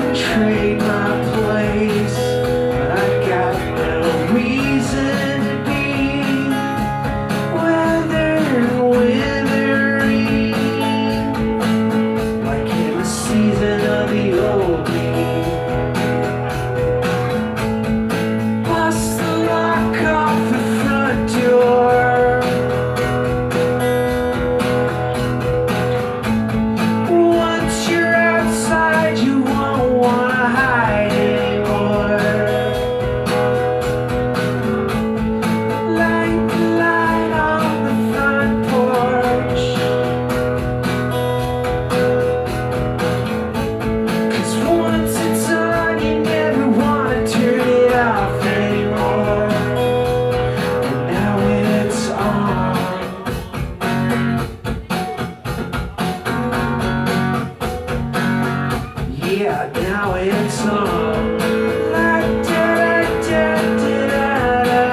wouldn't trade my place. I got no reason to be weathered and withering, like in the season of the old me. Bust the lock off the front door. Once you're outside, you won't wanna hide anymore. Light the light on the front porch, 'cause once it's on, you never wanna turn it off anymore. And now it's on. Yeah, now it's on. La da da da da da.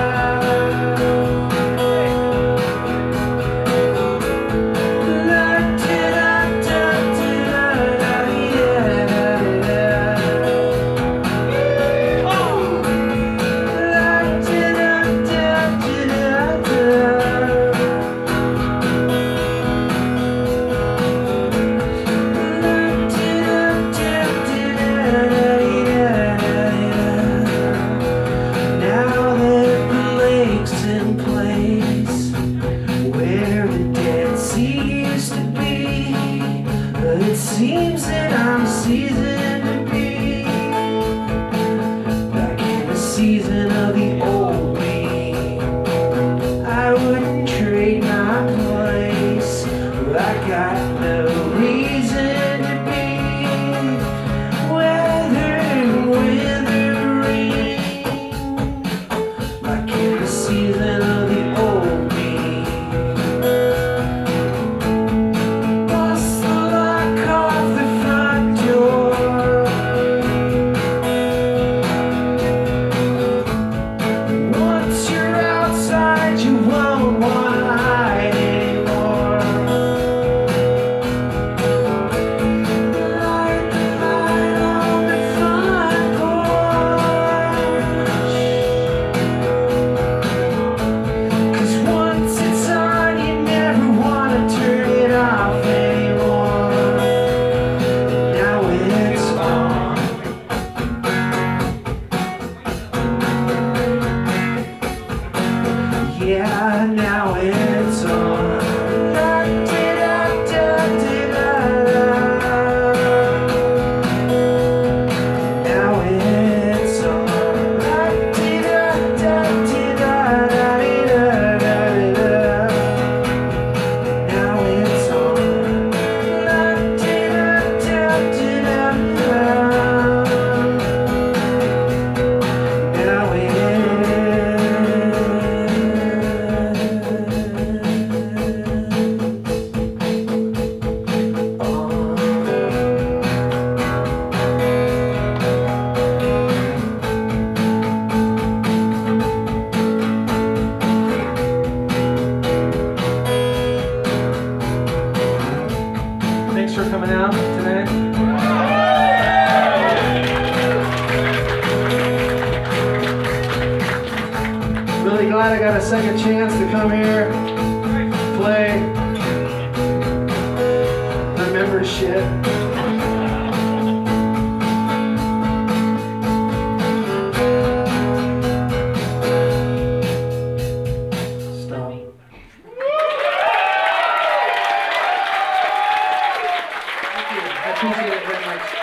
La da da da da da. Yeah. Oh. La da da da da da. Now that the lake's in place, where the Dead Sea used to be, it seems that I'm seasoned to be back in the season of the old me. I wouldn't trade my place. I got no reason to be weathered and withering, like in the season of the old me. Bust the lock off the front door. Once you're outside, you won't wanna hide anymore. Light the light on the front porch, 'cause once it's on, you never wanna turn it off anymore. Now it's on. Yeah, now it's on. La da da da da da. Now it's on. La da da da da da da. Now it's on. La da da da da da. Now thanks for coming out tonight. Really glad I got a second chance to come here, play, remember shit. Stop. Thank you. I appreciate it very much.